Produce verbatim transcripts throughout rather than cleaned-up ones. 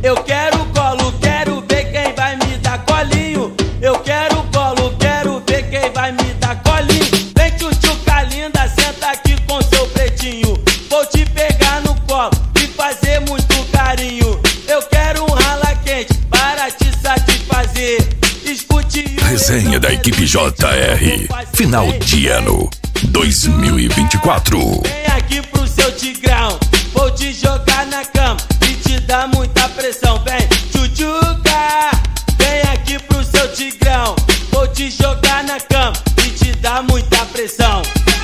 Eu quero colo, quero ver quem vai me dar colinho. Eu quero colo, quero ver quem vai me dar colinho. Vem tchutchuca linda, senta aqui com seu pretinho. Vou te pegar no colo e fazer muito carinho. Eu quero um rala quente para te satisfazer. Escute o resenha da equipe J R, final de ano dois mil e vinte e quatro. Vem aqui pro seu tigrão, vou te jogar na cama e te dar muita pressão. Vem, tchutchuca, vem aqui pro seu tigrão, vou te jogar na cama e te dar muita pressão.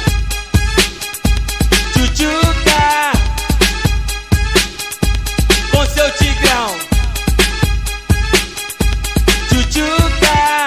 Tchutchuca, com seu tigrão. Tchutchuca,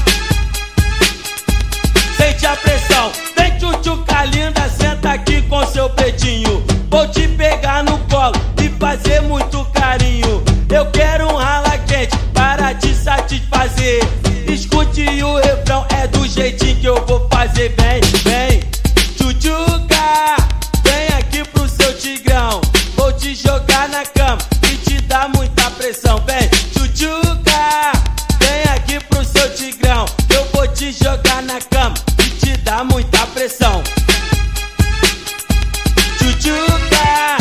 sente a pressão. Vem tchutchuca linda, senta aqui com seu pretinho. Vou te pegar no colo e fazer muito carinho. Eu quero um rala quente para te satisfazer. Escute o refrão, é do jeitinho que eu vou fazer. Vem, vem, tchutchuca, vem aqui pro seu tigrão. Vou te jogar na cama e te dar muita pressão. Vem, tchutchuca, vem aqui pro seu tigrão. Eu vou te jogar na cama e te dar muita pressão. Tchutchuca,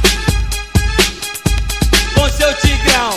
com seu tigrão.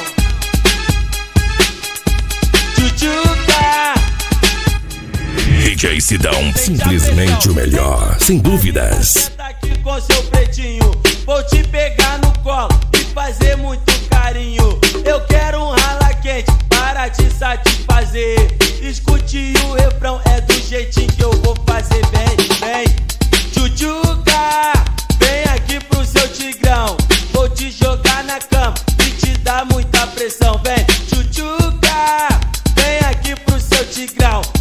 Tchutchuca, D J Sidão, simplesmente o melhor, sem dúvidas. senta aqui com seu pretinho. Vou te pegar no colo e fazer muito carinho. Eu quero um rala quente para te satisfazer. Escute o refrão, é do jeitinho que eu vou fazer. Vem, vem, tchutchuca, vem aqui pro seu tigrão. Vou te jogar na cama e te dar muita pressão. Vem, tchutchuca, vem aqui pro seu tigrão.